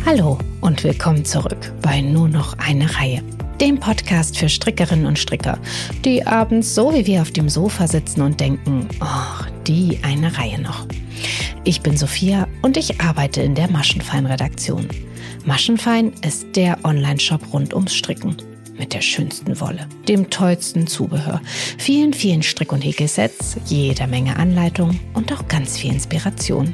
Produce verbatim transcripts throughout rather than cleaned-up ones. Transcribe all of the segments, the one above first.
Hallo und willkommen zurück bei Nur noch eine Reihe, dem Podcast für Strickerinnen und Stricker, die abends so wie wir auf dem Sofa sitzen und denken, oh, die eine Reihe noch. Ich bin Sophia und ich arbeite in der Maschenfein-Redaktion. Maschenfein ist der Online-Shop rund ums Stricken. Mit der schönsten Wolle, dem tollsten Zubehör, vielen, vielen Strick- und Häkelsets, jeder Menge Anleitung und auch ganz viel Inspiration.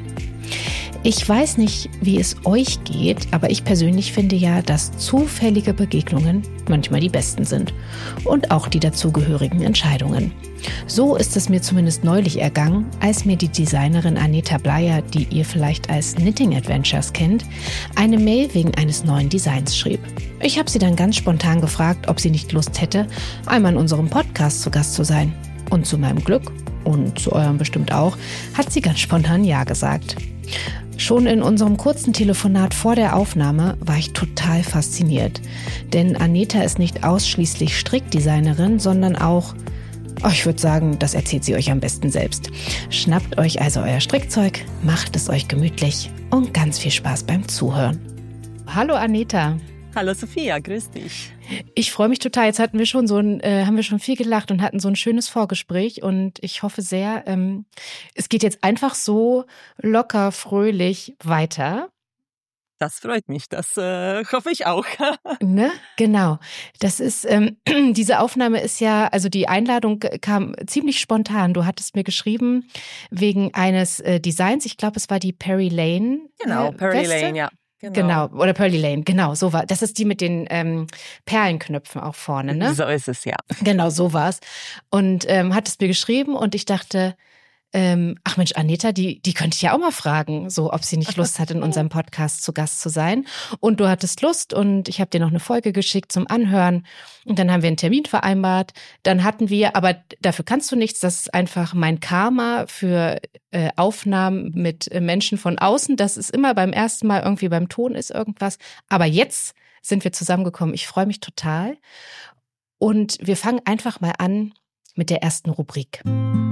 Ich weiß nicht, wie es euch geht, aber ich persönlich finde ja, dass zufällige Begegnungen manchmal die besten sind und auch die dazugehörigen Entscheidungen. So ist es mir zumindest neulich ergangen, als mir die Designerin Aneta Bleier, die ihr vielleicht als Knitting Adventures kennt, eine Mail wegen eines neuen Designs schrieb. Ich habe sie dann ganz spontan gefragt, ob sie nicht Lust hätte, einmal in unserem Podcast zu Gast zu sein. Und zu meinem Glück, und zu eurem bestimmt auch, hat sie ganz spontan Ja gesagt. Schon in unserem kurzen Telefonat vor der Aufnahme war ich total fasziniert. Denn Aneta ist nicht ausschließlich Strickdesignerin, sondern auch, oh, ich würde sagen, das erzählt sie euch am besten selbst. Schnappt euch also euer Strickzeug, macht es euch gemütlich und ganz viel Spaß beim Zuhören. Hallo Aneta. Hallo Sophia, grüß dich. Ich freue mich total. Jetzt hatten wir schon so ein, äh, haben wir schon viel gelacht und hatten so ein schönes Vorgespräch und ich hoffe sehr, ähm, es geht jetzt einfach so locker, fröhlich weiter. Das freut mich, das äh, hoffe ich auch. Ne? Genau. Das ist, ähm, diese Aufnahme ist ja, also die Einladung kam ziemlich spontan. Du hattest mir geschrieben wegen eines äh, Designs. Ich glaube, es war die Perry Lane. Genau, äh, Perry Weste. Lane, ja. Genau. genau, oder Pearly Lane, genau, so war. Das ist die mit den ähm, Perlenknöpfen auch vorne, ne? So ist es, ja. Genau, so war's. Und ähm, hat es mir geschrieben und ich dachte, ähm, ach Mensch, Aneta, die, die könnte ich ja auch mal fragen, so ob sie nicht Lust hat, in unserem Podcast zu Gast zu sein. Und du hattest Lust und ich habe dir noch eine Folge geschickt zum Anhören. Und dann haben wir einen Termin vereinbart. Dann hatten wir, aber dafür kannst du nichts, das ist einfach mein Karma für äh, Aufnahmen mit äh, Menschen von außen. Das ist immer beim ersten Mal irgendwie beim Ton ist irgendwas. Aber jetzt sind wir zusammengekommen. Ich freue mich total. Und wir fangen einfach mal an mit der ersten Rubrik.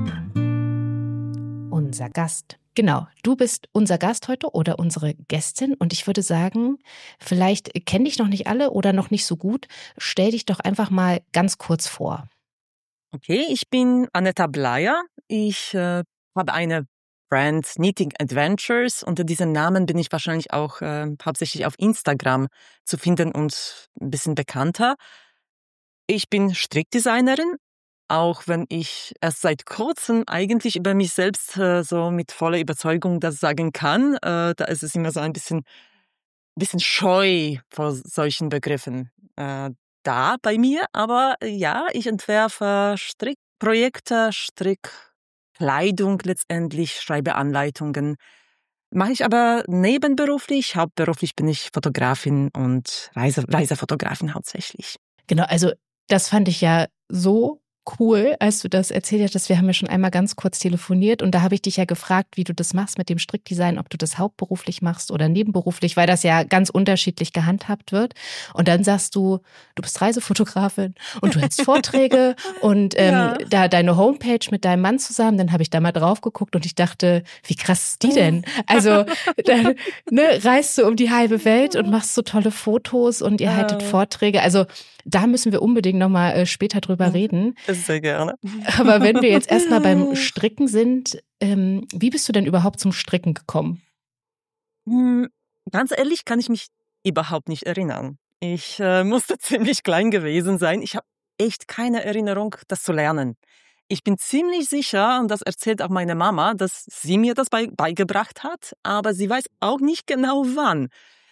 Unser Gast. Genau, du bist unser Gast heute oder unsere Gästin und ich würde sagen, vielleicht kennen dich noch nicht alle oder noch nicht so gut. Stell dich doch einfach mal ganz kurz vor. Okay, ich bin Aneta Bleier. Ich äh, habe eine Brand Knitting Adventures. Unter diesem Namen bin ich wahrscheinlich auch äh, hauptsächlich auf Instagram zu finden und ein bisschen bekannter. Ich bin Strickdesignerin. Auch wenn ich erst seit kurzem eigentlich über mich selbst äh, so mit voller Überzeugung das sagen kann, äh, da ist es immer so ein bisschen, bisschen scheu vor solchen Begriffen äh, da bei mir. Aber äh, ja, ich entwerfe Strickprojekte, Strickkleidung letztendlich, schreibe Anleitungen. Mache ich aber nebenberuflich. Hauptberuflich bin ich Fotografin und Reise, Reisefotografin hauptsächlich. Genau, also das fand ich ja so cool, als du das erzählt hattest. Wir haben ja schon einmal ganz kurz telefoniert und da habe ich dich ja gefragt, wie du das machst mit dem Strickdesign, ob du das hauptberuflich machst oder nebenberuflich, weil das ja ganz unterschiedlich gehandhabt wird. Und dann sagst du, du bist Reisefotografin und du hältst Vorträge und ähm, ja. da deine Homepage mit deinem Mann zusammen, dann habe ich da mal drauf geguckt und ich dachte, wie krass ist die denn? Also dann ne, reist du um die halbe Welt und machst so tolle Fotos und ihr haltet Vorträge. Also da müssen wir unbedingt nochmal äh, später drüber reden. Sehr gerne. Aber wenn wir jetzt erstmal beim Stricken sind, ähm, wie bist du denn überhaupt zum Stricken gekommen? Hm, ganz ehrlich kann ich mich überhaupt nicht erinnern. Ich äh, musste ziemlich klein gewesen sein. Ich habe echt keine Erinnerung, das zu lernen. Ich bin ziemlich sicher, und das erzählt auch meine Mama, dass sie mir das bei, beigebracht hat, aber sie weiß auch nicht genau wann.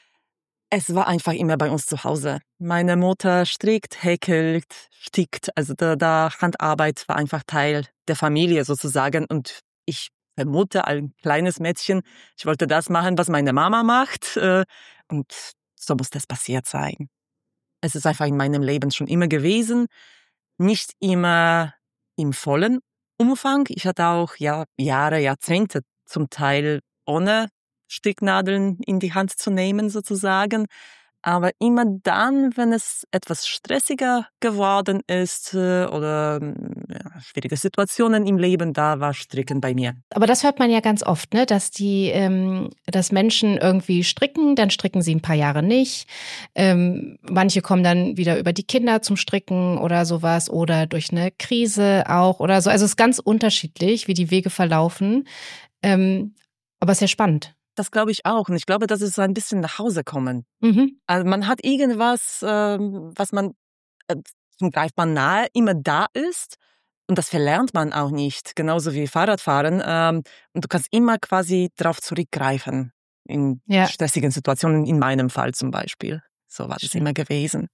Es war einfach immer bei uns zu Hause. Meine Mutter strickt, häkelt, stickt. Also da, da Handarbeit war einfach Teil der Familie sozusagen. Und ich vermute, ein kleines Mädchen, ich wollte das machen, was meine Mama macht. Und so muss das passiert sein. Es ist einfach in meinem Leben schon immer gewesen. Nicht immer im vollen Umfang. Ich hatte auch ja, Jahre, Jahrzehnte zum Teil ohne Sticknadeln in die Hand zu nehmen sozusagen. Aber immer dann, wenn es etwas stressiger geworden ist äh, oder ja, schwierige Situationen im Leben, da war Stricken bei mir. Aber das hört man ja ganz oft, ne? Dass die, ähm, dass Menschen irgendwie stricken, dann stricken sie ein paar Jahre nicht. Ähm, manche kommen dann wieder über die Kinder zum Stricken oder sowas oder durch eine Krise auch oder so. Also es ist ganz unterschiedlich, wie die Wege verlaufen. Ähm, aber es ist ja spannend. Das glaube ich auch. Und ich glaube, das ist so ein bisschen nach Hause kommen. Mhm. Also man hat irgendwas, ähm, was man äh, zum Greifbaren nahe immer da ist. Und das verlernt man auch nicht. Genauso wie Fahrradfahren. Ähm, und du kannst immer quasi darauf zurückgreifen. In Ja. stressigen Situationen, in meinem Fall zum Beispiel. So war das Schön. immer gewesen.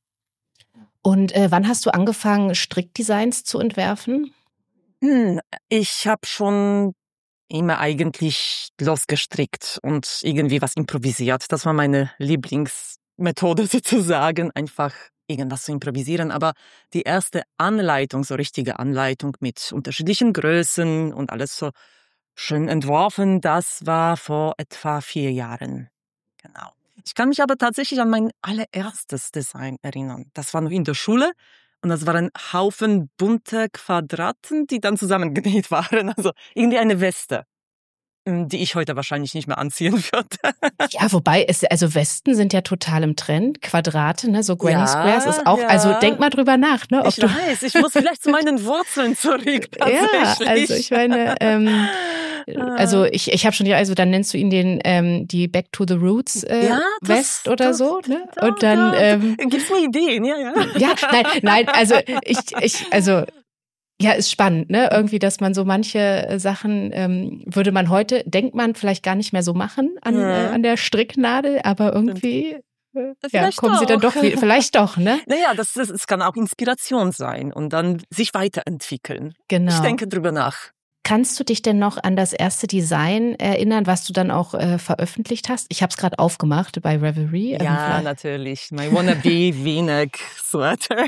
Und äh, wann hast du angefangen, Strickdesigns zu entwerfen? Hm, ich habe schon immer eigentlich losgestrickt und irgendwie was improvisiert. Das war meine Lieblingsmethode sozusagen, einfach irgendwas zu improvisieren. Aber die erste Anleitung, so richtige Anleitung mit unterschiedlichen Größen und alles so schön entworfen, das war vor etwa vier Jahren. Genau. Ich kann mich aber tatsächlich an mein allererstes Design erinnern. Das war noch in der Schule. Und das waren ein Haufen bunte Quadraten, die dann zusammengenäht waren. Also irgendwie eine Weste, die ich heute wahrscheinlich nicht mehr anziehen würde. Ja, wobei, es, also Westen sind ja total im Trend. Quadrate, ne, so Granny Ja, Squares ist auch, ja. also denk mal drüber nach, ne? Ob Ich du, weiß, ich muss vielleicht zu meinen Wurzeln zurück, ja, tatsächlich. also ich meine, ähm, also ich, ich habe schon ja, also dann nennst du ihn den ähm, die Back to the Roots äh, Ja, das- West oder das- so, ne? Da, Und dann da, ähm, gibt's mir Ideen, ja, ja. ja, nein, nein, also ich, ich, also ja, ist spannend, ne? Irgendwie, dass man so manche Sachen ähm, würde man heute, denkt man vielleicht gar nicht mehr so machen an, Mhm. äh, an der Stricknadel, aber irgendwie äh, ja, Vielleicht kommen sie dann doch. doch, wie- vielleicht doch, ne? Naja, das, das, es kann auch Inspiration sein und dann sich weiterentwickeln. Genau. Ich denke drüber nach. Kannst du dich denn noch an das erste Design erinnern, was du dann auch äh, veröffentlicht hast? Ich habe es gerade aufgemacht bei Revelry. Ähm, Ja, vielleicht- natürlich. My wannabe V-neck-Sweater.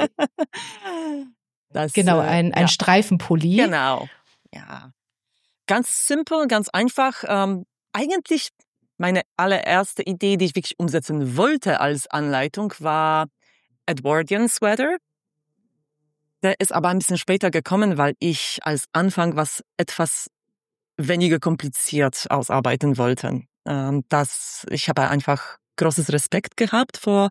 Das, Genau, äh, ein, ein ja. Streifenpulli. Genau, ja. Ganz simpel, ganz einfach. Ähm, eigentlich meine allererste Idee, die ich wirklich umsetzen wollte als Anleitung, war Edwardian Sweater. Der ist aber ein bisschen später gekommen, weil ich als Anfang was etwas weniger kompliziert ausarbeiten wollte. Ähm, das, ich habe einfach großes Respekt gehabt vor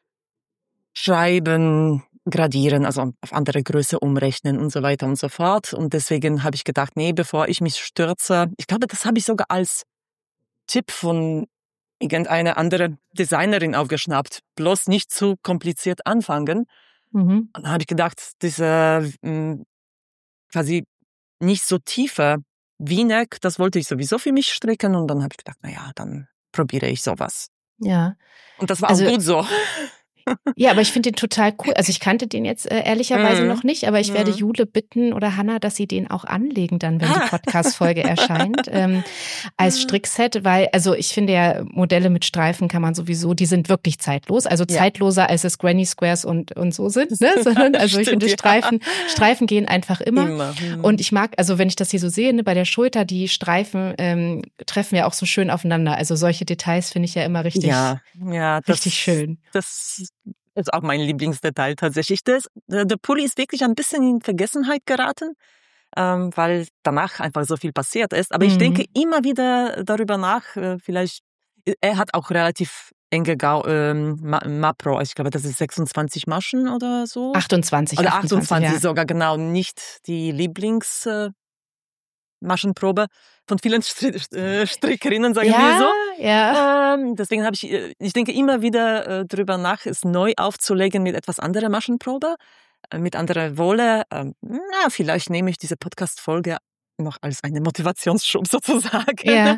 Schreiben, Gradieren, also auf andere Größe umrechnen und so weiter und so fort. Und deswegen habe ich gedacht, nee, bevor ich mich stürze, ich glaube, das habe ich sogar als Tipp von irgendeiner anderen Designerin aufgeschnappt. Bloß nicht zu kompliziert anfangen. Mhm. Und dann habe ich gedacht, diese mh, quasi nicht so tiefe V-Neck, das wollte ich sowieso für mich stricken. Und dann habe ich gedacht, na ja, dann probiere ich sowas. Ja. Und das war Also- auch gut so. Ja, aber ich finde den total cool. Also ich kannte den jetzt äh, ehrlicherweise Mhm. noch nicht, aber ich werde Mhm. Jule bitten oder Hanna, dass sie den auch anlegen dann, wenn die Ah. Podcast-Folge erscheint, ähm, als Strickset, weil, also ich finde ja, Modelle mit Streifen kann man sowieso, die sind wirklich zeitlos, also Ja. zeitloser als es Granny Squares und, und so sind, ne? Sondern, also ich Stimmt, finde ja. Streifen, Streifen gehen einfach immer. Immer. Mhm. Und ich mag, also wenn ich das hier so sehe, ne, bei der Schulter, die Streifen ähm, treffen ja auch so schön aufeinander. Also solche Details finde ich ja immer richtig, ja, ja, das, richtig schön. Das ist auch mein Lieblingsdetail tatsächlich. Das, der Pulli ist wirklich ein bisschen in Vergessenheit geraten, ähm, weil danach einfach so viel passiert ist. Aber ich Mhm. denke immer wieder darüber nach, äh, vielleicht, er hat auch relativ enge Gau, ähm, Ma- Mapro, ich glaube, das ist sechsundzwanzig Maschen oder so. achtundzwanzig, Oder achtundzwanzig, achtundzwanzig ja. sogar, genau, nicht die Lieblings äh, Maschenprobe von vielen Stri äh, Strickerinnen, sagen wir Ja, so. ja. Ähm, deswegen habe ich, äh, ich denke immer wieder äh, drüber nach, es neu aufzulegen mit etwas anderer Maschenprobe, äh, mit anderer Wolle. Ähm, na, vielleicht nehme ich diese Podcast-Folge noch als eine Motivationsschub sozusagen. Ja.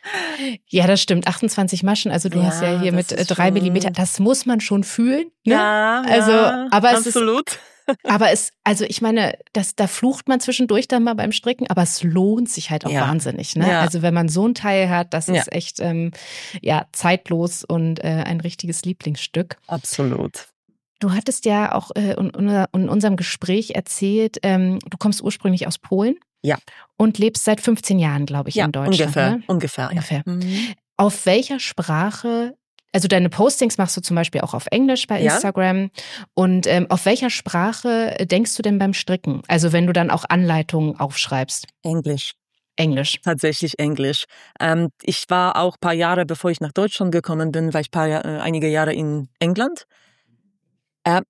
Ja, das stimmt. achtundzwanzig Maschen. Also du Ja, hast ja hier das mit äh, ist drei schon- Millimeter. Das muss man schon fühlen. Ne? Ja, Also, ja, aber es ist- absolut. Aber es, also ich meine, das, da flucht man zwischendurch dann mal beim Stricken, aber es lohnt sich halt auch Ja. wahnsinnig. Ne? Ja. Also wenn man so ein Teil hat, das Ja. ist echt ähm, ja zeitlos und äh, ein richtiges Lieblingsstück. Absolut. Du hattest ja auch äh, in, in unserem Gespräch erzählt, ähm, du kommst ursprünglich aus Polen. Ja. Und lebst seit fünfzehn Jahren, glaube ich, Ja, in Deutschland. ungefähr, Ne? ungefähr. Ungefähr. Ja. Mhm. Auf welcher Sprache Also deine Postings machst du zum Beispiel auch auf Englisch bei Ja. Instagram. Und ähm, auf welcher Sprache denkst du denn beim Stricken? Also wenn du dann auch Anleitungen aufschreibst? Englisch. Englisch. Tatsächlich Englisch. Ähm, ich war auch ein paar Jahre, bevor ich nach Deutschland gekommen bin, war ich paar, äh, einige Jahre in England. Äh,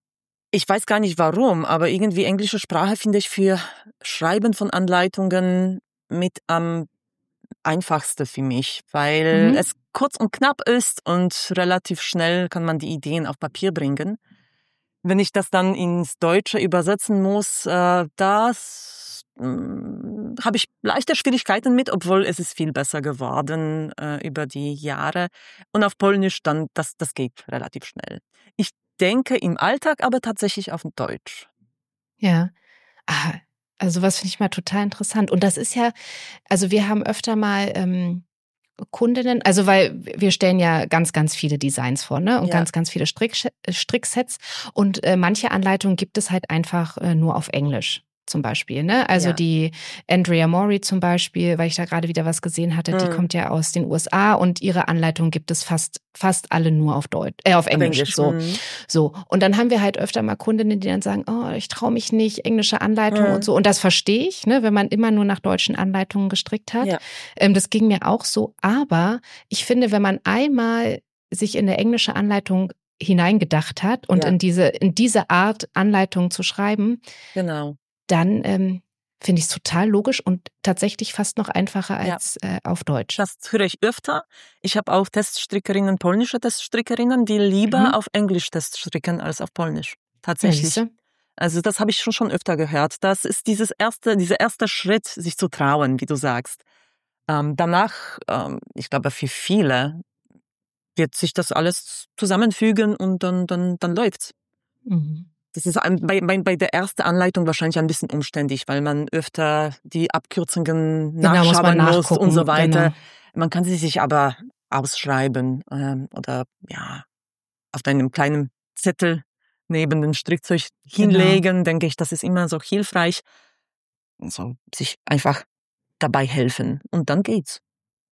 ich weiß gar nicht warum, aber irgendwie englische Sprache finde ich für Schreiben von Anleitungen mit am einfachste für mich, weil Mhm. es kurz und knapp ist und relativ schnell kann man die Ideen auf Papier bringen. Wenn ich das dann ins Deutsche übersetzen muss, äh, das mh, habe ich leichte Schwierigkeiten mit, obwohl es ist viel besser geworden äh, über die Jahre. Und auf Polnisch dann, das, das geht relativ schnell. Ich denke im Alltag aber tatsächlich auf Deutsch. Ja. Ah, also was finde ich mal total interessant. Und das ist ja, also wir haben öfter mal ähm, Kundinnen, also weil wir stellen ja ganz, ganz viele Designs vor, ne? Und Ja. ganz, ganz viele Strick, Stricksets. Und äh, manche Anleitungen gibt es halt einfach äh, nur auf Englisch. Zum Beispiel, ne? Also Ja. die Andrea Mori zum Beispiel, weil ich da gerade wieder was gesehen hatte, die Mhm. kommt ja aus den U S A und ihre Anleitung gibt es fast, fast alle nur auf Deutsch, äh, auf Englisch. Englisch, So. mhm. So. Und dann haben wir halt öfter mal Kundinnen, die dann sagen, oh, ich traue mich nicht, englische Anleitungen Mhm. und so. Und das verstehe ich, ne, wenn man immer nur nach deutschen Anleitungen gestrickt hat. Ja. Ähm, das ging mir auch so. Aber ich finde, wenn man einmal sich in eine englische Anleitung hineingedacht hat und Ja. in diese, in diese Art Anleitung zu schreiben, Genau. dann ähm, finde ich es total logisch und tatsächlich fast noch einfacher Ja. als äh, auf Deutsch. Das höre ich öfter. Ich habe auch Teststrickerinnen, polnische Teststrickerinnen, die lieber Mhm. auf Englisch Teststricken als auf Polnisch. Ja, Tatsächlich. siehste? Also das habe ich schon schon öfter gehört. Das ist dieses erste, dieser erste Schritt, sich zu trauen, wie du sagst. Ähm, danach, ähm, ich glaube, für viele wird sich das alles zusammenfügen und dann, dann, dann läuft's. Mhm. Das ist ein, bei, bei, bei der ersten Anleitung wahrscheinlich ein bisschen umständlich, weil man öfter die Abkürzungen Genau, muss man nachschauen muss nachgucken. und so weiter. Genau. Man kann sie sich aber ausschreiben ähm, oder ja auf einem kleinen Zettel neben dem Strickzeug hinlegen. Denke ich, das ist immer so hilfreich. So sich einfach dabei helfen und dann geht's.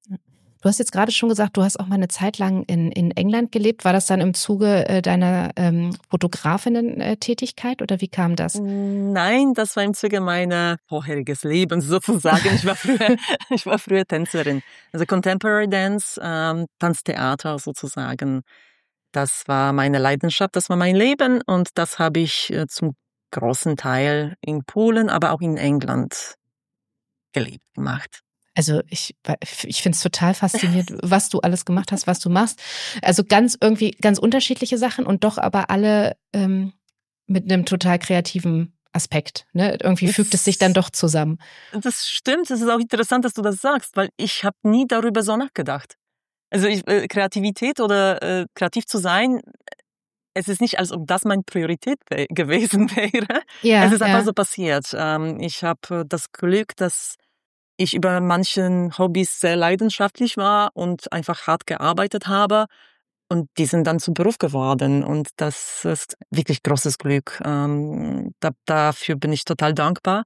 Du hast jetzt gerade schon gesagt, du hast auch mal eine Zeit lang in, in England gelebt. War das dann im Zuge äh, deiner ähm, Fotografinnen-Tätigkeit oder wie kam das? Nein, das war im Zuge meiner vorheriges Lebens sozusagen. Ich war früher, ich war früher Tänzerin. Also Contemporary Dance, ähm, Tanztheater sozusagen. Das war meine Leidenschaft, das war mein Leben und das habe ich äh, zum großen Teil in Polen, aber auch in England gelebt, gemacht. Also ich, ich finde es total faszinierend, was du alles gemacht hast, was du machst. Also ganz irgendwie ganz unterschiedliche Sachen und doch aber alle ähm, mit einem total kreativen Aspekt. Ne? Irgendwie fügt es sich dann doch zusammen. Das stimmt, es ist auch interessant, dass du das sagst, weil ich habe nie darüber so nachgedacht. Also ich, äh, Kreativität oder äh, kreativ zu sein, es ist nicht, als ob das meine Priorität we- gewesen wäre. Ja, Es ist einfach ja. so passiert. Ähm, ich habe das Glück, dass ich über manchen Hobbys sehr leidenschaftlich war und einfach hart gearbeitet habe. Und die sind dann zum Beruf geworden. Und das ist wirklich großes Glück. Ähm, da, dafür bin ich total dankbar.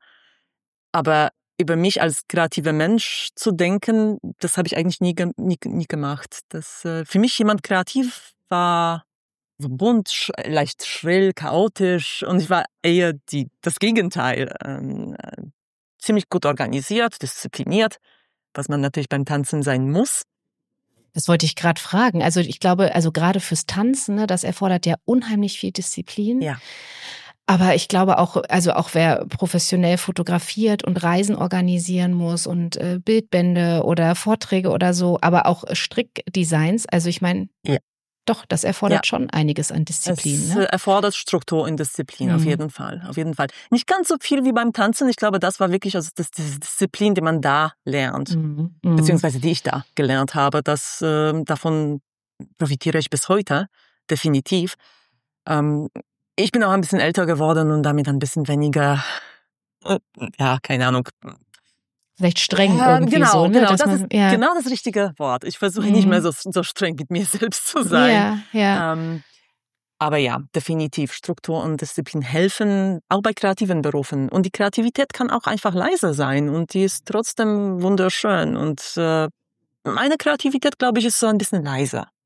Aber über mich als kreativer Mensch zu denken, das habe ich eigentlich nie, ge- nie, nie gemacht. Das, äh, für mich jemand kreativ war so bunt, sch leicht schrill, chaotisch. Und ich war eher die, das Gegenteil. Ähm, äh, ziemlich gut organisiert, diszipliniert, was man natürlich beim Tanzen sein muss. Das wollte ich gerade fragen. Also ich glaube, also gerade fürs Tanzen, ne, das erfordert ja unheimlich viel Disziplin. Ja. Aber ich glaube auch, also auch wer professionell fotografiert und Reisen organisieren muss und äh, Bildbände oder Vorträge oder so, aber auch Strickdesigns, also ich meine, Ja. doch, das erfordert schon einiges an Disziplin. Es Ne? äh, erfordert Struktur und Disziplin, auf Mhm. jeden Fall, auf jeden Fall. Nicht ganz so viel wie beim Tanzen. Ich glaube, das war wirklich also das, diese Disziplin, die man da lernt, Mhm. Mhm. beziehungsweise die ich da gelernt habe. Das, äh, davon profitiere ich bis heute, definitiv. Ähm, ich bin auch ein bisschen älter geworden und damit ein bisschen weniger, äh, ja, keine Ahnung. Vielleicht streng Ja, irgendwie genau, so, ne? genau, Dass das man, ist ja. genau das richtige Wort. Ich versuche nicht mehr Mhm. so, so streng mit mir selbst zu sein. Ja, ja. Ähm, aber ja, definitiv Struktur und Disziplin helfen, auch bei kreativen Berufen. Und die Kreativität kann auch einfach leise sein und die ist trotzdem wunderschön. Und äh, meine Kreativität, glaube ich, ist so ein bisschen leiser.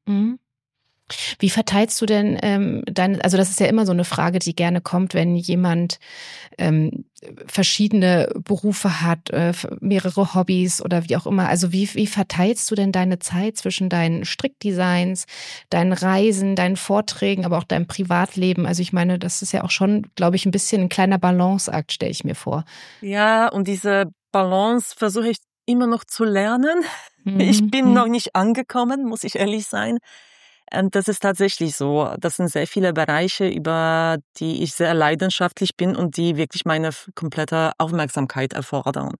Mhm. Wie verteilst du denn ähm, deine, also das ist ja immer so eine Frage, die gerne kommt, wenn jemand ähm, verschiedene Berufe hat, äh, mehrere Hobbys oder wie auch immer. Also wie, wie verteilst du denn deine Zeit zwischen deinen Strickdesigns, deinen Reisen, deinen Vorträgen, aber auch deinem Privatleben? Also ich meine, das ist ja auch schon, glaube ich, ein bisschen ein kleiner Balanceakt, stelle ich mir vor. Ja, und diese Balance versuche ich immer noch zu lernen. Ich Mhm. bin noch nicht angekommen, muss ich ehrlich sein. Und das ist tatsächlich so. Das sind sehr viele Bereiche, über die ich sehr leidenschaftlich bin und die wirklich meine komplette Aufmerksamkeit erfordern.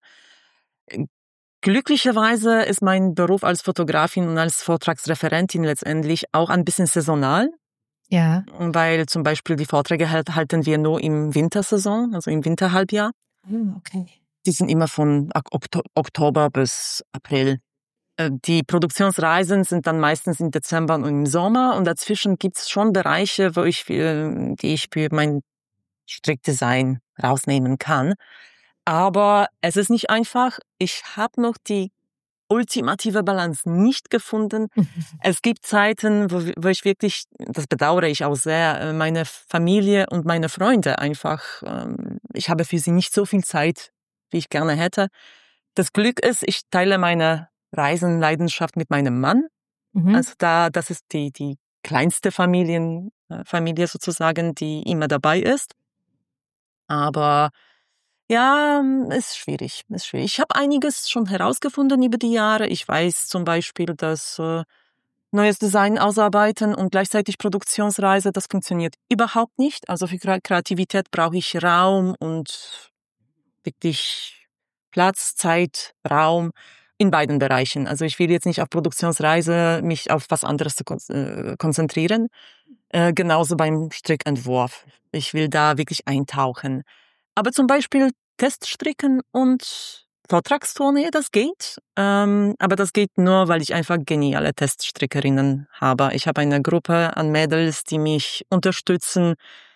Glücklicherweise ist mein Beruf als Fotografin und als Vortragsreferentin letztendlich auch ein bisschen saisonal, Ja. weil zum Beispiel die Vorträge halt, halten wir nur im Wintersaison, also im Winterhalbjahr. Okay. Die sind immer von Okto- Oktober bis April. Die Produktionsreisen sind dann meistens im Dezember und im Sommer und dazwischen gibt's schon Bereiche, wo ich für, die ich für mein Strickdesign rausnehmen kann. Aber es ist nicht einfach. Ich habe noch die ultimative Balance nicht gefunden. Es gibt Zeiten, wo, wo ich wirklich, das bedauere ich auch sehr, meine Familie und meine Freunde einfach, ich habe für sie nicht so viel Zeit, wie ich gerne hätte. Das Glück ist, ich teile meine Reisenleidenschaft mit meinem Mann. Mhm. Also da, das ist die, die kleinste Familien, Familie sozusagen, die immer dabei ist. Aber ja, ist schwierig, ist schwierig. Ich habe einiges schon herausgefunden über die Jahre. Ich weiß zum Beispiel, dass äh, neues Design ausarbeiten und gleichzeitig Produktionsreise, das funktioniert überhaupt nicht. Also für Kreativität brauche ich Raum und wirklich Platz, Zeit, Raum in beiden Bereichen. Also ich will jetzt nicht auf Produktionsreise mich auf was anderes zu kon- äh, konzentrieren. Äh, genauso beim Strickentwurf. Ich will da wirklich eintauchen. Aber zum Beispiel Teststricken und Vortragstournee, das geht. Ähm, aber das geht nur, weil ich einfach geniale Teststrickerinnen habe. Ich habe eine Gruppe an Mädels, die mich unterstützen,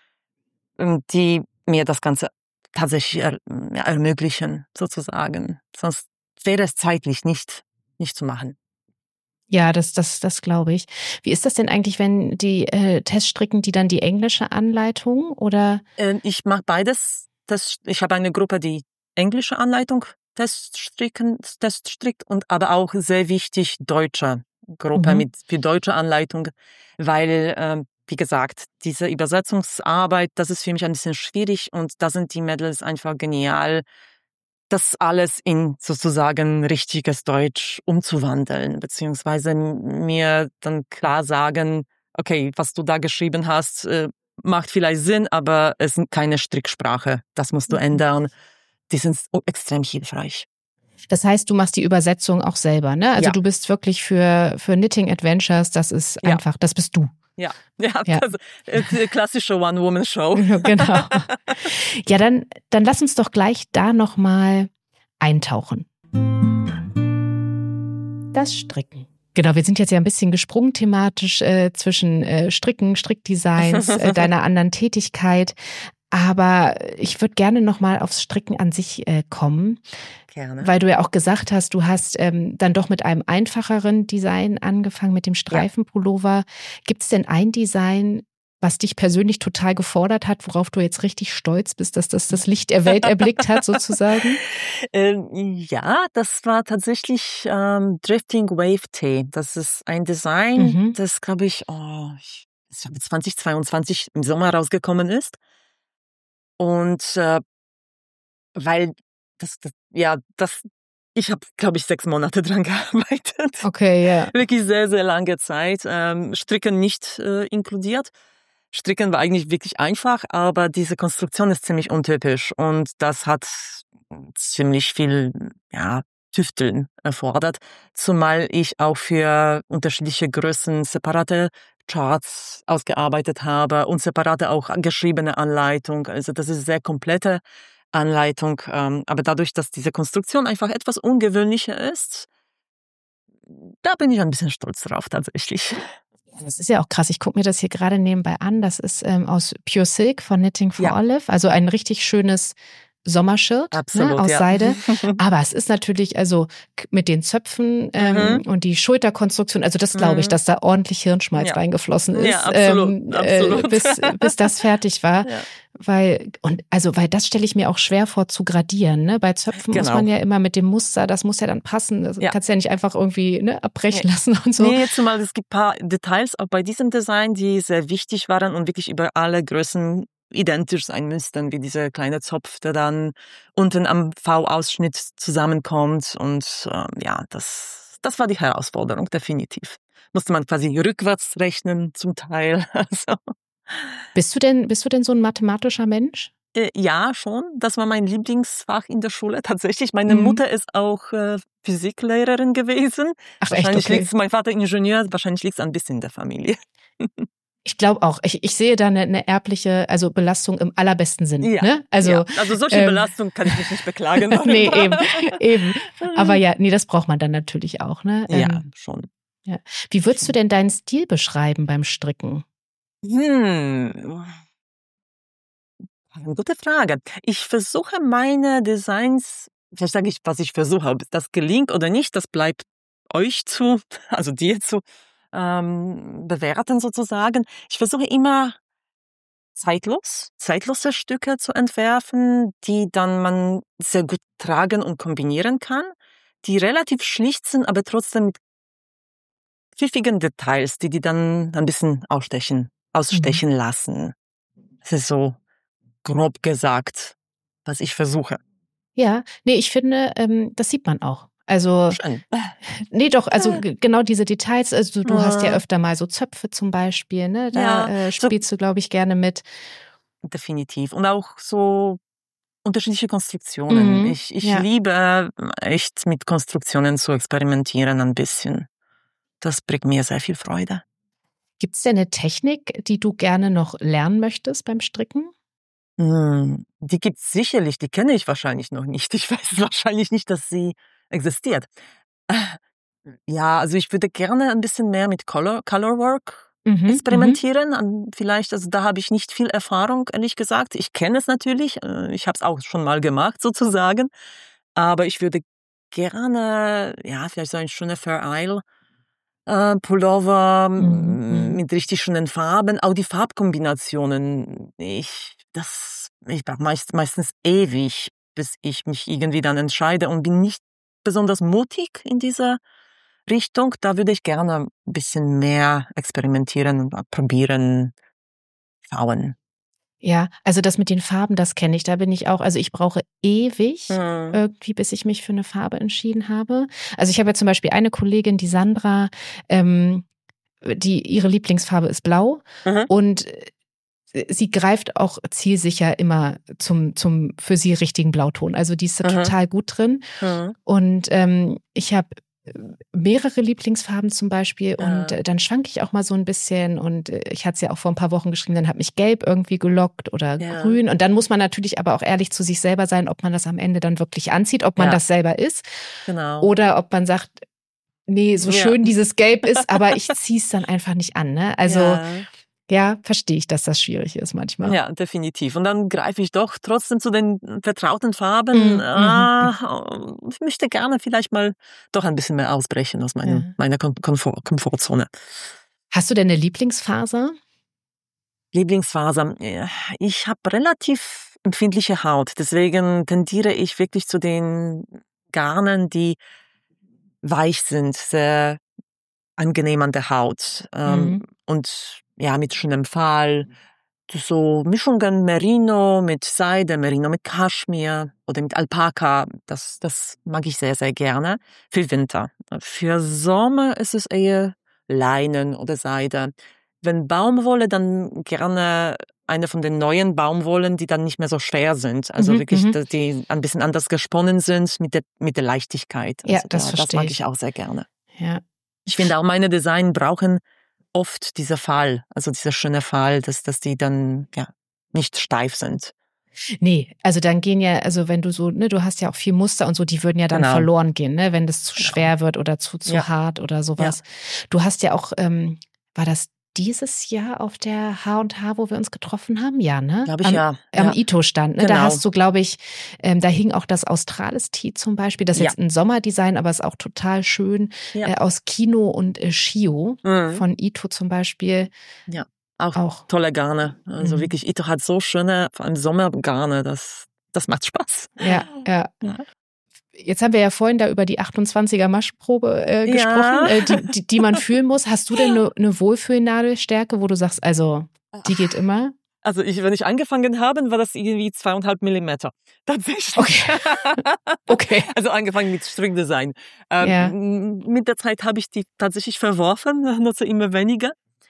die mir das Ganze tatsächlich er, ja, ermöglichen, sozusagen. Sonst wäre es zeitlich nicht, nicht zu machen. Ja, das, das, das glaube ich. Wie ist das denn eigentlich, wenn die äh, Teststricken, die dann die englische Anleitung oder? Ähm, ich mache beides. Das, ich habe eine Gruppe, die englische Anleitung Teststricken, Teststrickt und aber auch sehr wichtig deutsche Gruppe Mhm. mit für deutsche Anleitung, weil ähm, wie gesagt, diese Übersetzungsarbeit, das ist für mich ein bisschen schwierig und da sind die Mädels einfach genial, das alles in sozusagen richtiges Deutsch umzuwandeln, beziehungsweise mir dann klar sagen, okay, was du da geschrieben hast, äh, macht vielleicht Sinn, aber es ist keine Stricksprache. Das musst du ändern. Die sind extrem hilfreich. Das heißt, du machst die Übersetzung auch selber, ne? Also Ja. du bist wirklich für, für Knitting Adventures, das ist Ja. einfach, das bist du. Ja, ja, Ja. das ist eine klassische One-Woman-Show. Genau. Ja, dann, dann lass uns doch gleich da nochmal eintauchen. Das Stricken. Genau, wir sind jetzt ja ein bisschen gesprungen thematisch äh, zwischen äh, Stricken, Strickdesigns, äh, deiner anderen Tätigkeit. Aber ich würde gerne nochmal aufs Stricken an sich äh, kommen. Gerne. Weil du ja auch gesagt hast, du hast ähm, dann doch mit einem einfacheren Design angefangen, mit dem Streifenpullover. Gibt es denn ein Design, was dich persönlich total gefordert hat, worauf du jetzt richtig stolz bist, dass das das Licht der Welt erblickt hat, sozusagen? Ähm, ja, das war tatsächlich ähm, Drifting Wave Tee. Das ist ein Design, Mhm. das, glaube ich, oh, ich, ich glaube zwanzig zweiundzwanzig im Sommer rausgekommen ist. Und äh, weil das, das ja, das, ich habe, glaube ich, sechs Monate dran gearbeitet. Okay, ja. Wirklich sehr, sehr lange Zeit. Ähm, Stricken nicht äh, inkludiert. Stricken war eigentlich wirklich einfach, aber diese Konstruktion ist ziemlich untypisch und das hat ziemlich viel, ja, Tüfteln erfordert, zumal ich auch für unterschiedliche Größen separate Charts ausgearbeitet habe und separate auch geschriebene Anleitung. Also das ist eine sehr komplette Anleitung, ähm, aber dadurch, dass diese Konstruktion einfach etwas ungewöhnlicher ist, da bin ich ein bisschen stolz drauf tatsächlich. Das ist ja auch krass. Ich gucke mir das hier gerade nebenbei an. Das ist ähm, aus Pure Silk von Knitting for Ja. Olive. Also ein richtig schönes Sommershirt, Absolut, ne, aus ja. Seide. Aber es ist natürlich, also mit den Zöpfen ähm, Mhm. und die Schulterkonstruktion, also das glaube ich, Mhm. dass da ordentlich Hirnschmalz Ja. reingeflossen ist, Ja, absolut, ähm, absolut. Äh, bis, bis das fertig war. Ja. Weil, und also, weil das stelle ich mir auch schwer vor zu gradieren. Ne? Bei Zöpfen muss Genau. man ja immer mit dem Muster, das muss ja dann passen. Das Ja. kannst du ja nicht einfach irgendwie ne, abbrechen Nee. lassen und so. Nee, zumal es gibt ein paar Details auch bei diesem Design, die sehr wichtig waren und wirklich über alle Größen identisch sein müssten, wie dieser kleine Zopf, der dann unten am V-Ausschnitt zusammenkommt. Und ähm, ja, das, das war die Herausforderung, definitiv. Musste man quasi rückwärts rechnen zum Teil. Also. Bist du denn, bist du denn so ein mathematischer Mensch? Äh, ja, schon. Das war mein Lieblingsfach in der Schule tatsächlich. Meine Mhm. Mutter ist auch äh, Physiklehrerin gewesen. Ach, echt? Wahrscheinlich Okay. liegt's, mein Vater Ingenieur, wahrscheinlich liegt es ein bisschen in der Familie. Ich glaube auch. Ich, ich sehe da eine, eine erbliche, also Belastung im allerbesten Sinn. Ja, Ne? Also, ja. Also solche ähm, Belastung kann ich mich nicht beklagen. nee, eben, eben. Aber ja, nee, das braucht man dann natürlich auch. Ne? Ja, Ähm, schon. ja. Wie würdest du denn deinen Stil beschreiben beim Stricken? Hm. Eine gute Frage. Ich versuche meine Designs, vielleicht sage ich, was ich versuche, ob das gelingt oder nicht, das bleibt euch zu, also dir zu ähm, bewerten sozusagen. Ich versuche immer zeitlos, zeitlose Stücke zu entwerfen, die dann man sehr gut tragen und kombinieren kann, die relativ schlicht sind, aber trotzdem mit pfiffigen Details, die die dann ein bisschen ausstechen, ausstechen Mhm. lassen. Das ist so grob gesagt, was ich versuche. Ja, nee, ich finde, ähm, das sieht man auch. Also, Schön. nee, doch, also g- genau diese Details, also du, du hast ja Äh, öfter mal so Zöpfe zum Beispiel, ne? Da Ja, äh, so spielst du, glaube ich, gerne mit. definitiv. Und auch so unterschiedliche Konstruktionen. Mhm. Ich, ich Ja. liebe echt mit Konstruktionen zu experimentieren ein bisschen. Das bringt mir sehr viel Freude. Gibt's denn eine Technik, die du gerne noch lernen möchtest beim Stricken? Hm, die gibt's sicherlich, die kenne ich wahrscheinlich noch nicht. Ich weiß wahrscheinlich nicht, dass sie existiert. Ja, also ich würde gerne ein bisschen mehr mit Color, Colorwork Mhm, mhm. experimentieren. An, vielleicht, also da habe ich nicht viel Erfahrung, ehrlich gesagt. Ich kenne es natürlich, äh, ich habe es auch schon mal gemacht sozusagen. Aber ich würde gerne, ja, vielleicht so ein schöner Fair Isle äh, Pullover Mhm, m- mhm. mit richtig schönen Farben. Auch die Farbkombinationen, ich, das, ich brauche meist, meistens ewig, bis ich mich irgendwie dann entscheide und bin nicht besonders mutig in dieser Richtung. Da würde ich gerne ein bisschen mehr experimentieren und probieren, schauen. Ja, also das mit den Farben, das kenne ich. Da bin ich auch, also ich brauche ewig Hm. irgendwie, bis ich mich für eine Farbe entschieden habe. Also ich habe ja zum Beispiel eine Kollegin, die Sandra, ähm, die ihre Lieblingsfarbe ist blau Mhm. und sie greift auch zielsicher immer zum, zum für sie richtigen Blauton. Also die ist da Mhm. total gut drin. Mhm. Und ähm, ich habe mehrere Lieblingsfarben zum Beispiel und Ja. äh, dann schwank ich auch mal so ein bisschen und äh, ich hatte es ja auch vor ein paar Wochen geschrieben, dann hat mich gelb irgendwie gelockt oder Ja. grün und dann muss man natürlich aber auch ehrlich zu sich selber sein, ob man das am Ende dann wirklich anzieht, ob man Ja. das selber ist Genau. oder ob man sagt, nee, so Ja. schön dieses Gelb ist, aber ich zieh's dann einfach nicht an. Ne? Also ja. ja, verstehe ich, dass das schwierig ist manchmal. Ja, definitiv. Und dann greife ich doch trotzdem zu den vertrauten Farben. Mhm, Ah, ich möchte gerne vielleicht mal doch ein bisschen mehr ausbrechen aus meinem, Ja. meiner Kom- Komfort, Komfortzone. Hast du denn eine Lieblingsfaser? Lieblingsfaser. Ich habe relativ empfindliche Haut. Deswegen tendiere ich wirklich zu den Garnen, die weich sind, sehr angenehm an der Haut. Ähm, Mhm. und ja, mit schönem Fall. So Mischungen Merino mit Seide, Merino mit Kaschmir oder mit Alpaka, das, das mag ich sehr, sehr gerne. Für Winter. Für Sommer ist es eher Leinen oder Seide. Wenn Baumwolle, dann gerne eine von den neuen Baumwollen, die dann nicht mehr so schwer sind. Also Mhm, wirklich, mhm. dass die ein bisschen anders gesponnen sind mit der, mit der Leichtigkeit. Ja, Also das da, das verstehe mag ich. ich auch sehr gerne. Ja. Ich finde auch meine Design brauchen oft dieser Fall, also dieser schöne Fall, dass, dass die dann ja nicht steif sind. Nee, also dann gehen ja, also wenn du so, ne, du hast ja auch viel Muster und so, die würden ja dann Genau. verloren gehen, ne, wenn das zu Genau. schwer wird oder zu, zu Ja. hart oder sowas. Du hast ja auch, ähm, war das dieses Jahr auf der H und H, wo wir uns getroffen haben? Ja, ne? Glaube ich, am, ja. Am ja. Ito-Stand. Ne? Genau. Da hast du, glaube ich, ähm, da hing auch das Australis-Tee zum Beispiel. Das ist Ja. jetzt ein Sommerdesign, aber ist auch total schön. Ja. Äh, aus Kino und äh, Shio Mhm. von Ito zum Beispiel. Ja, auch, Auch. tolle Garne. Also Mhm. wirklich, Ito hat so schöne, vor allem Sommergarne, das, das macht Spaß. Ja, ja. Ja. Jetzt haben wir ja vorhin da über die achtundzwanziger Maschprobe äh, gesprochen, Ja. äh, die, die, die man fühlen muss. Hast du denn eine, eine Wohlfühlnadelstärke, wo du sagst, also die geht immer? Also ich, wenn ich angefangen habe, war das irgendwie zweieinhalb Millimeter. Tatsächlich. Okay. Okay. Also angefangen mit Strickdesign. Ähm, Ja. Mit der Zeit habe ich die tatsächlich verworfen, nutze immer weniger.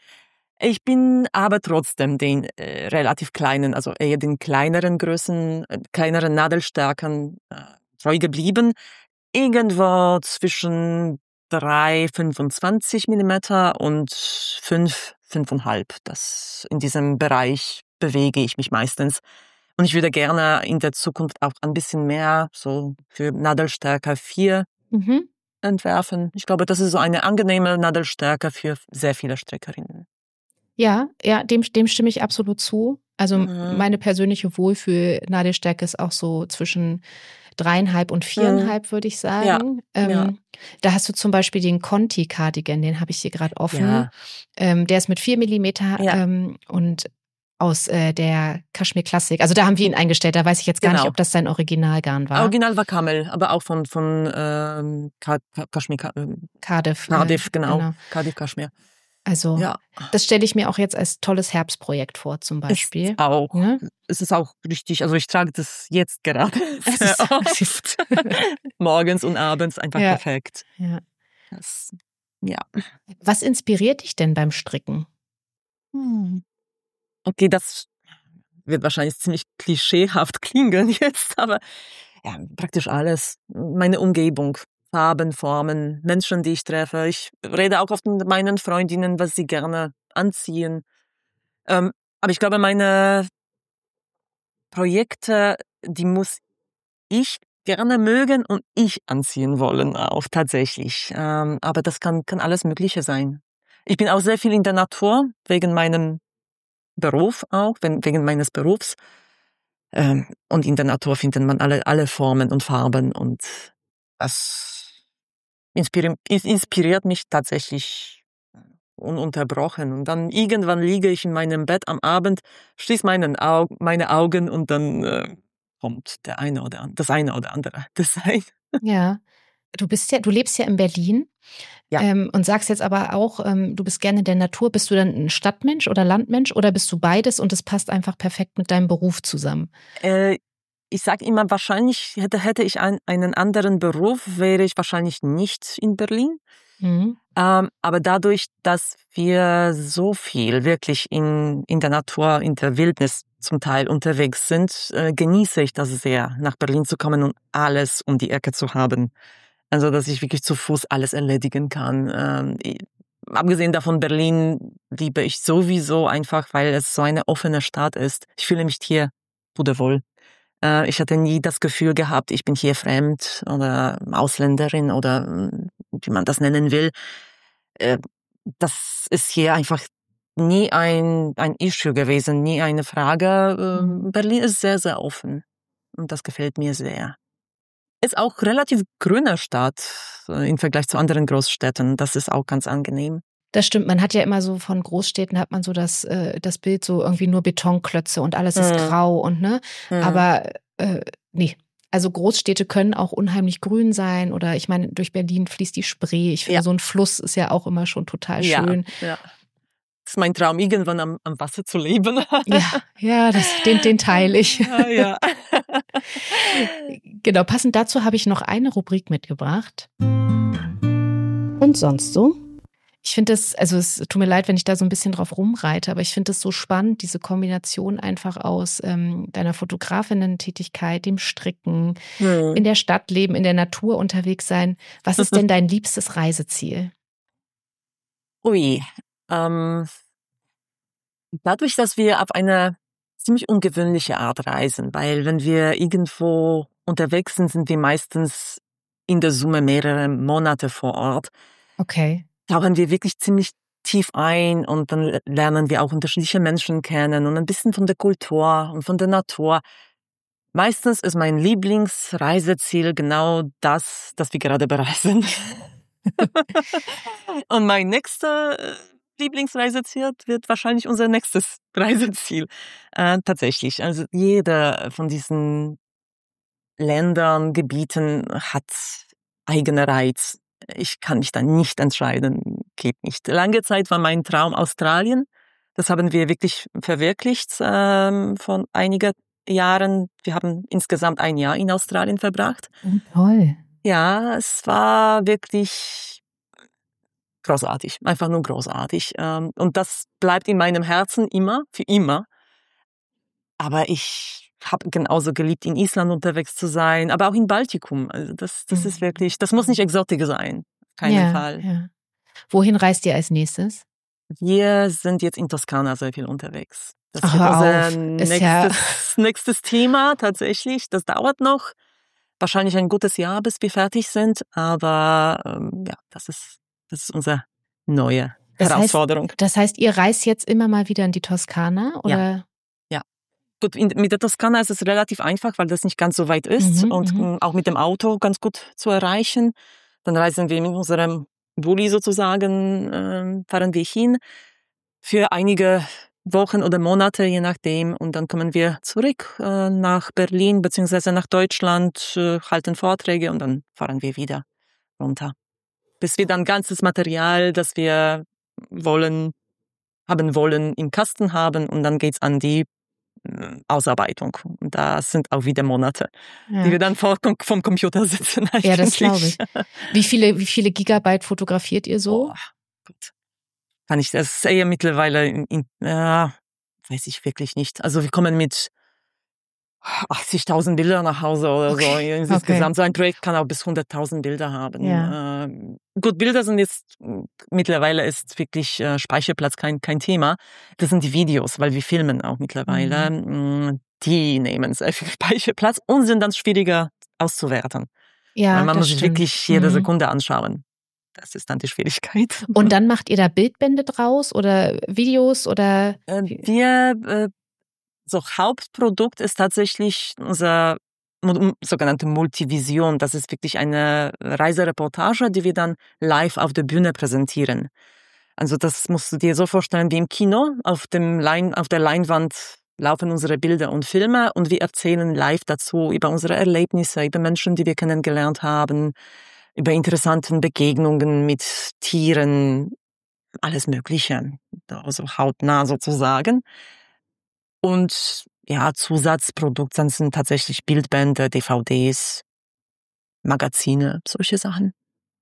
Ich bin aber trotzdem den äh, relativ kleinen, also eher den kleineren Größen, äh, kleineren Nadelstärken äh, treu geblieben. Irgendwo zwischen drei Komma fünfundzwanzig Millimeter und fünf, fünfeinhalb. Das, in diesem Bereich bewege ich mich meistens. Und ich würde gerne in der Zukunft auch ein bisschen mehr so für Nadelstärke vier Mhm. entwerfen. Ich glaube, das ist so eine angenehme Nadelstärke für sehr viele Strickerinnen. Ja, ja, dem, dem stimme ich absolut zu. Also Mhm. meine persönliche Wohlfühl-Nadelstärke ist auch so zwischen dreieinhalb und viereinhalb, würde ich sagen. Ähm, ja. Da hast du zum Beispiel den Conti-Cardigan, den habe ich hier gerade offen. Ja. Ähm, der ist mit vier Millimeter Ja. ähm, und aus äh, der Kashmir Classic. Also da haben wir ihn eingestellt. Da weiß ich jetzt gar Genau. nicht, ob das sein Originalgarn war. Original war Camel, aber auch von, von ähm, Ka- Ka- Kashmir, Ka- ähm, Cardiff. Cardiff, äh, genau. genau. Cardiff, Kashmir. Also Ja, das stelle ich mir auch jetzt als tolles Herbstprojekt vor, zum Beispiel. ist auch, Ja? es ist auch richtig, also ich trage das jetzt gerade Es sehr ist- oft. es ist- Morgens und abends einfach Ja. perfekt. Ja. Das, ja. Was inspiriert dich denn beim Stricken? Hm. Okay, das wird wahrscheinlich ziemlich klischeehaft klingen jetzt, aber ja, praktisch alles. Meine Umgebung, Farben, Formen, Menschen, die ich treffe. Ich rede auch oft mit meinen Freundinnen, was sie gerne anziehen. Ähm, aber ich glaube, meine Projekte, die muss ich gerne mögen und ich anziehen wollen auch tatsächlich. Ähm, aber das kann, kann alles Mögliche sein. Ich bin auch sehr viel in der Natur, wegen meinem Beruf auch, wegen meines Berufs. Ähm, und in der Natur findet man alle, alle Formen und Farben und das inspiriert, inspiriert mich tatsächlich ununterbrochen. Und dann irgendwann liege ich in meinem Bett am Abend, schließe meinen Au- meine Augen und dann äh, kommt der eine oder an- das eine oder andere Design. Ja, du bist ja, du lebst ja in Berlin. Ja. Ähm, und sagst jetzt aber auch, ähm, du bist gerne in der Natur. Bist du dann ein Stadtmensch oder Landmensch oder bist du beides und es passt einfach perfekt mit deinem Beruf zusammen? Äh, ich sage immer, wahrscheinlich hätte, hätte ich ein, einen anderen Beruf, wäre ich wahrscheinlich nicht in Berlin. Mhm. Ähm, aber dadurch, dass wir so viel wirklich in, in der Natur, in der Wildnis zum Teil unterwegs sind, äh, genieße ich das sehr, nach Berlin zu kommen und alles um die Ecke zu haben. Also, dass ich wirklich zu Fuß alles erledigen kann. Ähm, ich, abgesehen davon, Berlin liebe ich sowieso einfach, weil es so eine offene Stadt ist. Ich fühle mich hier pudelwohl. Äh, ich hatte nie das Gefühl gehabt, ich bin hier fremd oder Ausländerin oder wie man das nennen will. Äh, das ist hier einfach nie ein, ein Issue gewesen, nie eine Frage. Äh, Mhm. Berlin ist sehr, sehr offen und das gefällt mir sehr. Ist auch relativ grüne Stadt äh, im Vergleich zu anderen Großstädten. Das ist auch ganz angenehm. Das stimmt, man hat ja immer so von Großstädten hat man so das, äh, das Bild so irgendwie nur Betonklötze und alles ist Mhm. grau und ne, Mhm. aber äh, nee. Also Großstädte können auch unheimlich grün sein oder ich meine, durch Berlin fließt die Spree. Ich finde, Ja. so ein Fluss ist ja auch immer schon total schön. Ja, ja. Das ist mein Traum, irgendwann am, am Wasser zu leben. Ja, ja, das, den, den teile ich. Ja, ja. Genau, passend dazu habe ich noch eine Rubrik mitgebracht. Und sonst so? Ich finde es, also es tut mir leid, wenn ich da so ein bisschen drauf rumreite, aber ich finde es so spannend, diese Kombination einfach aus ähm, deiner Fotografinnen-Tätigkeit, dem Stricken, Hm. in der Stadt leben, in der Natur unterwegs sein. Was ist denn dein liebstes Reiseziel? Ui, ähm, dadurch, dass wir auf eine ziemlich ungewöhnliche Art reisen, weil wenn wir irgendwo unterwegs sind, sind wir meistens in der Summe mehrere Monate vor Ort. Okay. Tauchen wir wirklich ziemlich tief ein und dann lernen wir auch unterschiedliche Menschen kennen und ein bisschen von der Kultur und von der Natur. Meistens ist mein Lieblingsreiseziel genau das, das wir gerade bereisen. Und mein nächster Lieblingsreiseziel wird wahrscheinlich unser nächstes Reiseziel. Äh, tatsächlich, also jeder von diesen Ländern, Gebieten hat eigene Reiz. Ich kann mich da nicht entscheiden, geht nicht. Lange Zeit war mein Traum Australien. Das haben wir wirklich verwirklicht ähm, von einigen Jahren. Wir haben insgesamt ein Jahr in Australien verbracht. Oh, toll. Ja, es war wirklich großartig, einfach nur großartig. Ähm, und das bleibt in meinem Herzen immer, für immer. Aber ich habe genauso geliebt, in Island unterwegs zu sein, aber auch in Baltikum. Also das, das mhm. ist wirklich, das muss nicht Exotik sein, auf keinen ja, Fall. Ja. Wohin reist ihr als nächstes? Wir sind jetzt in Toskana sehr viel unterwegs. Das Ach, ist unser auf. nächstes, ja nächstes Thema tatsächlich. Das dauert noch. Wahrscheinlich ein gutes Jahr, bis wir fertig sind. Aber ähm, ja, das ist, das ist unsere neue das Herausforderung. Heißt, das heißt, ihr reist jetzt immer mal wieder in die Toskana? Oder? Ja. ja. Gut, in, mit der Toskana ist es relativ einfach, weil das nicht ganz so weit ist mhm, und mhm. auch mit dem Auto ganz gut zu erreichen. Dann reisen wir mit unserem Bulli sozusagen, äh, fahren wir hin für einige Wochen oder Monate, je nachdem. Und dann kommen wir zurück äh, nach Berlin beziehungsweise nach Deutschland, äh, halten Vorträge und dann fahren wir wieder runter. Bis wir dann ganzes Material, das wir wollen, haben wollen, im Kasten haben und dann geht's an die äh, Ausarbeitung. Und das sind auch wieder Monate, ja. die wir dann vor, vom Computer sitzen. Eigentlich. Ja, das glaube ich. Wie viele, wie viele Gigabyte fotografiert ihr so? Oh, gut. Kann ich, das ist eher mittlerweile, in, in, ja, weiß ich wirklich nicht. Also wir kommen mit achtzigtausend Bilder nach Hause oder okay. so. Insgesamt okay. So ein Projekt kann auch bis hunderttausend Bilder haben. Ja. Äh, gut, Bilder sind jetzt, mittlerweile ist wirklich äh, Speicherplatz kein, kein Thema. Das sind die Videos, weil wir filmen auch mittlerweile. Mhm. Die nehmen sehr viel Speicherplatz und sind dann schwieriger auszuwerten. Ja, weil man muss sich wirklich jede mhm. Sekunde anschauen. Das ist dann die Schwierigkeit. Und dann macht ihr da Bildbände draus oder Videos oder? Äh, wir, äh, so Hauptprodukt ist tatsächlich unser sogenannte Multivision. Das ist wirklich eine Reisereportage, die wir dann live auf der Bühne präsentieren. Also das musst du dir so vorstellen wie im Kino. Auf dem Lein, auf der Leinwand laufen unsere Bilder und Filme und wir erzählen live dazu über unsere Erlebnisse, über Menschen, die wir kennengelernt haben, über interessanten Begegnungen mit Tieren, alles Mögliche, also hautnah sozusagen. Und ja, Zusatzprodukt, dann sind tatsächlich Bildbände, D V Ds, Magazine, solche Sachen.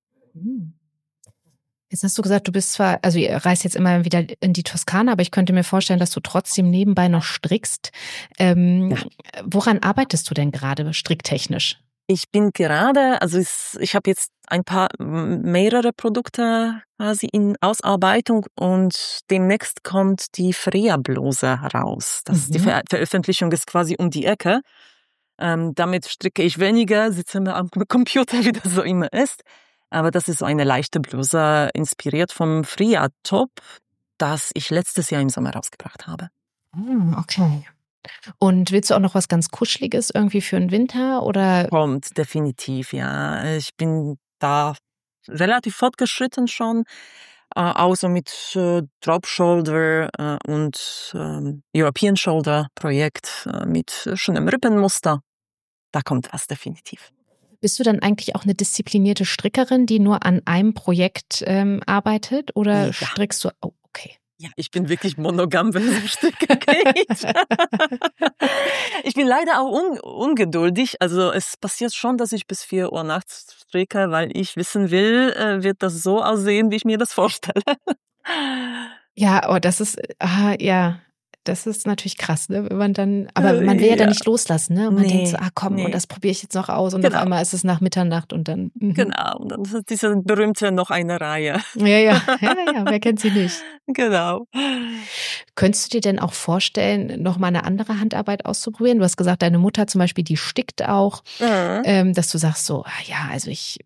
Jetzt hast du gesagt, du bist zwar, also ihr reist jetzt immer wieder in die Toskana, aber ich könnte mir vorstellen, dass du trotzdem nebenbei noch strickst. Ähm, ja. Woran arbeitest du denn gerade stricktechnisch? Ich bin gerade, also ich, ich habe jetzt ein paar, mehrere Produkte quasi in Ausarbeitung und demnächst kommt die Freya-Bluse raus. Das, mhm. Die Ver- Veröffentlichung ist quasi um die Ecke. Ähm, damit stricke ich weniger, sitze immer am Computer, wie das so immer ist. Aber das ist so eine leichte Bluse, inspiriert vom Freya-Top, das ich letztes Jahr im Sommer rausgebracht habe. Okay. Und willst du auch noch was ganz Kuscheliges irgendwie für den Winter oder? Kommt, definitiv, ja. Ich bin da relativ fortgeschritten schon, äh, außer mit äh, Drop Shoulder äh, und äh, European Shoulder Projekt äh, mit schönem Rippenmuster. Da kommt was, definitiv. Bist du dann eigentlich auch eine disziplinierte Strickerin, die nur an einem Projekt ähm, arbeitet oder ja. strickst du? Oh, okay. Ja, ich bin wirklich monogam, wenn es um Stricken geht. Ich bin leider auch un- ungeduldig. Also es passiert schon, dass ich bis vier Uhr nachts stricke, weil ich wissen will, äh, wird das so aussehen, wie ich mir das vorstelle. Ja, oh, das ist, ah, ja, das ist natürlich krass, ne? Wenn man dann, aber man will ja, ja dann nicht loslassen, ne? Und man nee, denkt so, ah komm, nee. und das probiere ich jetzt noch aus und genau. auf einmal ist es nach Mitternacht und dann. Mhm. Genau, und dann ist diese berühmte noch eine Reihe. Ja, ja, ja, ja, wer kennt sie nicht? Genau. Könntest du dir denn auch vorstellen, noch mal eine andere Handarbeit auszuprobieren? Du hast gesagt, deine Mutter zum Beispiel, die stickt auch, mhm. ähm, dass du sagst so, ah, ja, also ich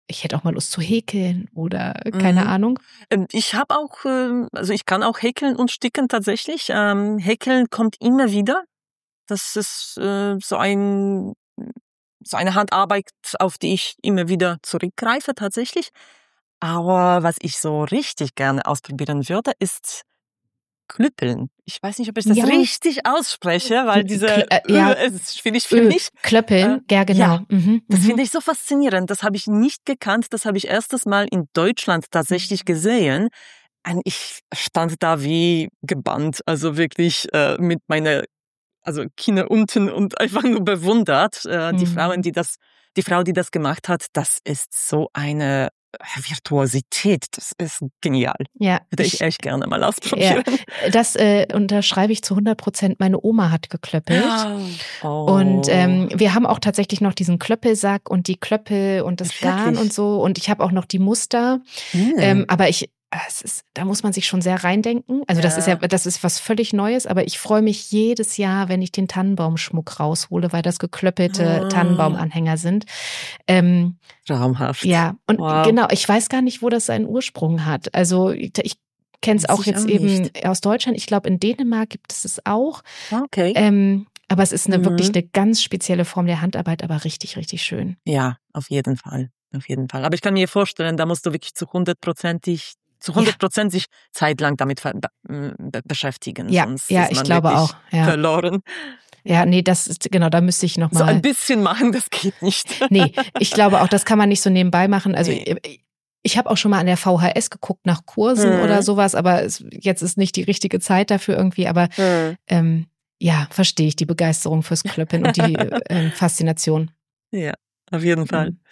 ich hätte auch mal Lust zu häkeln oder keine mhm. Ahnung? Ich habe auch, also ich kann auch häkeln und sticken tatsächlich. Ähm, häkeln kommt immer wieder. Das ist äh, so ein so eine Handarbeit, auf die ich immer wieder zurückgreife tatsächlich. Aber was ich so richtig gerne ausprobieren würde, ist Klöppeln. Ich weiß nicht, ob ich das ja. richtig ausspreche, weil diese Kl- äh, ja. Ö ist schwierig für Ö, mich. Klöppeln, äh, ja genau. Ja, mhm, das mhm. finde ich so faszinierend. Das habe ich nicht gekannt. Das habe ich erstes Mal in Deutschland tatsächlich gesehen. Und ich stand da wie gebannt, also wirklich äh, mit meiner also Kinn unten und einfach nur bewundert. Äh, mhm. Die Frauen, die das, die Frau, die das gemacht hat, das ist so eine Virtuosität, das ist genial. Ja, würde ich, ich echt gerne mal ausprobieren. Ja, das äh, unterschreibe ich zu hundert Prozent. Meine Oma hat geklöppelt. Oh. Und ähm, wir haben auch tatsächlich noch diesen Klöppelsack und die Klöppel und das Wirklich? Garn und so. Und ich habe auch noch die Muster. Hm. Ähm, aber ich Es ist, da muss man sich schon sehr reindenken. Also ja. das ist ja, das ist was völlig Neues, aber ich freue mich jedes Jahr, wenn ich den Tannenbaumschmuck raushole, weil das geklöppelte ah. Tannenbaumanhänger sind. Ähm, Traumhaft. Ja, und wow. genau, ich weiß gar nicht, wo das seinen Ursprung hat. Also ich, ich kenne es auch jetzt auch eben nicht. Aus Deutschland. Ich glaube, in Dänemark gibt es es auch. Okay. Ähm, aber es ist eine, mhm. wirklich eine ganz spezielle Form der Handarbeit, aber richtig, richtig schön. Ja, auf jeden Fall. Auf jeden Fall. Aber ich kann mir vorstellen, da musst du wirklich zu hundertprozentig zu hundert Prozent ja. sich zeitlang damit be- beschäftigen. Ja, sonst ja ist man ich glaube auch. Ja. verloren. Ja, nee, das ist, genau, da müsste ich nochmal. So ein bisschen machen, das geht nicht. Nee, ich glaube auch, das kann man nicht so nebenbei machen. Also nee. ich, ich habe auch schon mal an der V H S geguckt nach Kursen mhm. oder sowas, aber es, jetzt ist nicht die richtige Zeit dafür irgendwie. Aber mhm. ähm, ja, verstehe ich die Begeisterung fürs Klöppeln und die äh, Faszination. Ja, auf jeden Fall. Mhm.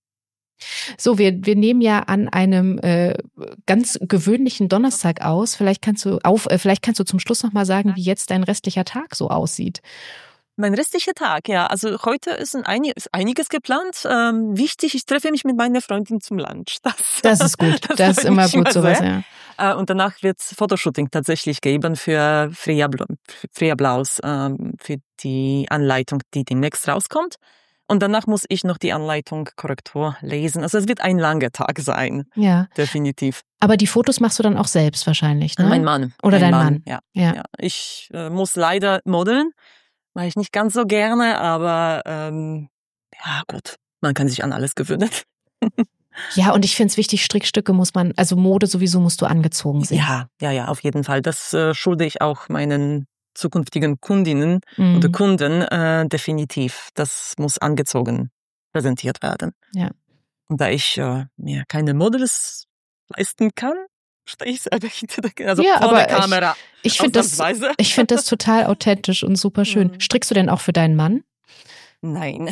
So, wir, wir nehmen ja an einem äh, ganz gewöhnlichen Donnerstag aus. Vielleicht kannst du auf, äh, vielleicht kannst du zum Schluss noch mal sagen, wie jetzt dein restlicher Tag so aussieht. Mein restlicher Tag, ja. Also heute ist, ein einig, ist einiges geplant. Ähm, wichtig, ich treffe mich mit meiner Freundin zum Lunch. Das, das ist gut. Das, das ist immer gut, sowas, ja. Äh, und danach wird es Fotoshooting tatsächlich geben für Freya, Freya Blaus, ähm, für die Anleitung, die demnächst rauskommt. Und danach muss ich noch die Anleitung Korrektur lesen. Also es wird ein langer Tag sein. Ja. Definitiv. Aber die Fotos machst du dann auch selbst wahrscheinlich, ne? Mein Mann. Oder mein dein Mann. Mann. Ja. Ja. ja. Ich äh, muss leider modeln. Mache ich nicht ganz so gerne, aber ähm, ja gut, man kann sich an alles gewöhnen. Ja, und ich finde es wichtig, Strickstücke muss man, also Mode sowieso musst du angezogen sehen. Ja, ja, ja, auf jeden Fall. Das äh, schulde ich auch meinen zukünftigen Kundinnen mhm. oder Kunden äh, definitiv. Das muss angezogen präsentiert werden. Ja. Und da ich äh, mir keine Models leisten kann, stehe ich selber hinter der, also ja, vor aber der Kamera. Ich, ich finde das, ich finde das total authentisch und super schön. Mhm. Strickst du denn auch für deinen Mann? Nein.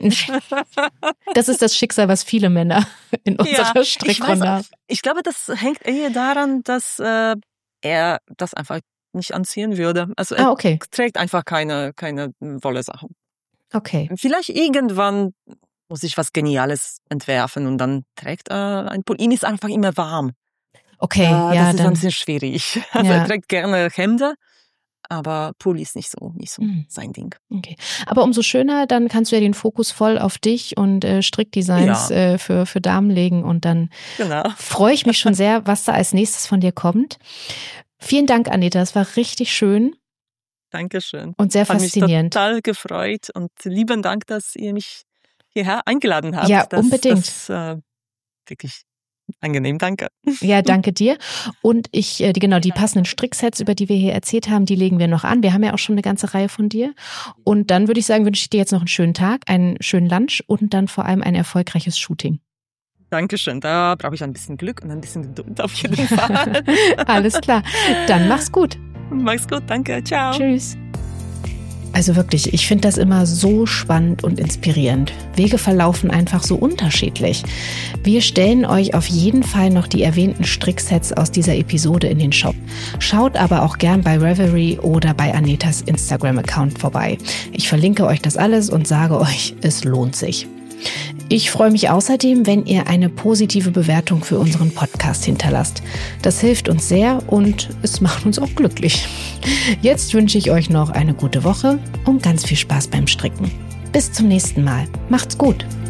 Das ist das Schicksal, was viele Männer in unserer ja, Strickrunde haben. Ich, ich glaube, das hängt eher daran, dass äh, er das einfach nicht anziehen würde. Also er ah, okay. trägt einfach keine, keine Wolle-Sachen. Okay. Vielleicht irgendwann muss ich was Geniales entwerfen und dann trägt er ein Pulli. Ihm ist einfach immer warm. Okay, äh, ja. Das ist dann, ein bisschen schwierig. Also ja. er trägt gerne Hemden, aber Pulli ist nicht so, nicht so mhm. sein Ding. Okay. Aber umso schöner, dann kannst du ja den Fokus voll auf dich und äh, Strickdesigns ja. äh, für, für Damen legen und dann genau. freue ich mich schon sehr, was da als nächstes von dir kommt. Vielen Dank, Anita, es war richtig schön. Dankeschön. Und sehr Hat faszinierend. Mich total gefreut und lieben Dank, dass ihr mich hierher eingeladen habt. Ja, das, unbedingt. Das äh, wirklich angenehm, danke. Ja, danke dir. Und ich, die, genau, die passenden Stricksets, über die wir hier erzählt haben, die legen wir noch an. Wir haben ja auch schon eine ganze Reihe von dir. Und dann würde ich sagen, wünsche ich dir jetzt noch einen schönen Tag, einen schönen Lunch und dann vor allem ein erfolgreiches Shooting. Dankeschön, da brauche ich ein bisschen Glück und ein bisschen Geduld auf jeden Fall. Alles klar, dann mach's gut. Mach's gut, danke, ciao. Tschüss. Also wirklich, ich finde das immer so spannend und inspirierend. Wege verlaufen einfach so unterschiedlich. Wir stellen euch auf jeden Fall noch die erwähnten Stricksets aus dieser Episode in den Shop. Schaut aber auch gern bei Ravelry oder bei Anitas Instagram-Account vorbei. Ich verlinke euch das alles und sage euch, es lohnt sich. Ich freue mich außerdem, wenn ihr eine positive Bewertung für unseren Podcast hinterlasst. Das hilft uns sehr und es macht uns auch glücklich. Jetzt wünsche ich euch noch eine gute Woche und ganz viel Spaß beim Stricken. Bis zum nächsten Mal. Macht's gut!